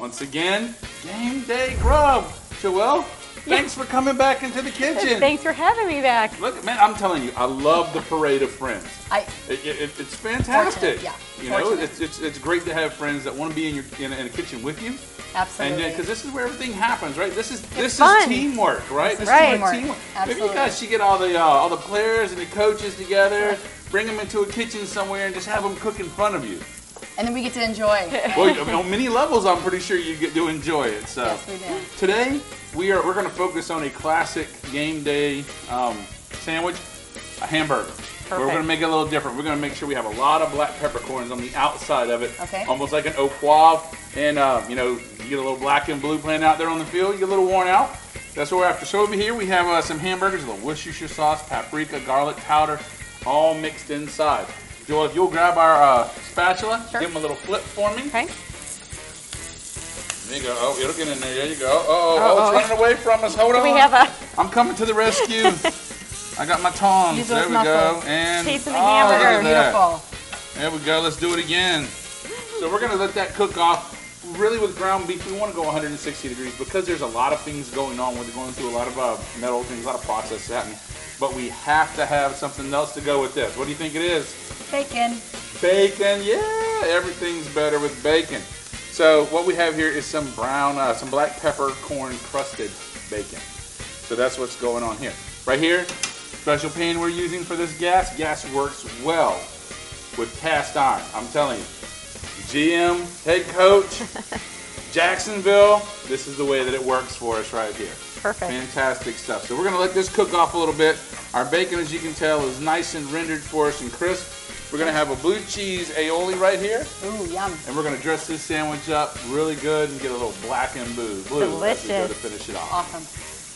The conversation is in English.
Once again, Game Day Grub. Joelle, thanks for coming back into the kitchen. Thanks for having me back. Look, man, I'm telling you, I love the parade of friends. It's fantastic. Fortunate, yeah. You know, it's great to have friends that want to be in a kitchen with you. Absolutely. And because this is where everything happens, right? This is fun. teamwork, right? This right. is teamwork. Maybe Absolutely. you guys should get all the players and the coaches together, bring them into a kitchen somewhere, and just have them cook in front of you. And then we get to enjoy. Well, I mean, on many levels, I'm pretty sure you get to enjoy it. So Yes, we do. today we're going to focus on a classic game day sandwich, a hamburger. We're going to make it a little different. We're going to make sure we have a lot of black peppercorns on the outside of it, Okay. almost like an au poivre. And you know, you get a little black and blue playing out there on the field. You get a little worn out. That's what we're after. So over here we have some hamburgers, a little Worcestershire sauce, paprika, garlic powder, all mixed inside. Joel, if you'll grab our spatula, Sure. give them a little flip for me. Okay. There you go. Oh, it'll get in there. There you go. Oh, it's running away from us. Hold on. We have a I'm coming to the rescue. I got my tongs. Use There those we go. muscles. And Tasting the look at hamburger. that. Beautiful. There we go. Let's do it again. So we're gonna let that cook off. Really, with ground beef, we want to go 160 degrees because there's a lot of things going on. We're going through a lot of metal things, a lot of processes happening. But we have to have something else to go with this. What do you think it is? Bacon. Bacon, yeah, everything's better with bacon. So what we have here is some some black peppercorn crusted bacon. So that's what's going on here. Right here, special pan we're using for this gas. Gas works well with cast iron, I'm telling you. GM, head coach, Jacksonville, this is the way that it works for us right here. Perfect. Fantastic stuff. So we're going to let this cook off a little bit. Our bacon, as you can tell, is nice and rendered for us and crisp. We're going to have a blue cheese aioli right here. Ooh, yum. And we're going to dress this sandwich up really good and get a little black and blue. Delicious. As we go to finish it off. Awesome.